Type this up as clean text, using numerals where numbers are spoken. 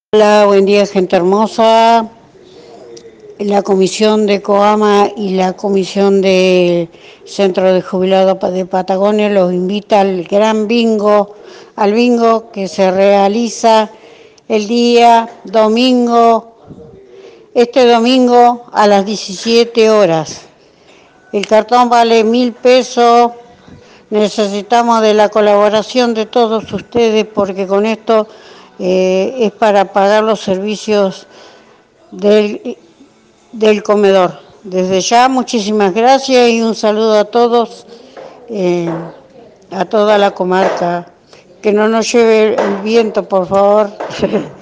Hola, buen día, gente hermosa. La comisión de Coama y la comisión de Centro de Jubilados de Patagonia los invita al gran bingo, al bingo que se realiza el día domingo, este domingo a las 17 horas. El cartón vale 1.000 pesos. Necesitamos de la colaboración de todos ustedes porque con esto es para pagar los servicios del comedor. Desde ya, muchísimas gracias y un saludo a todos, a toda la comarca. Que no nos lleve el viento, por favor.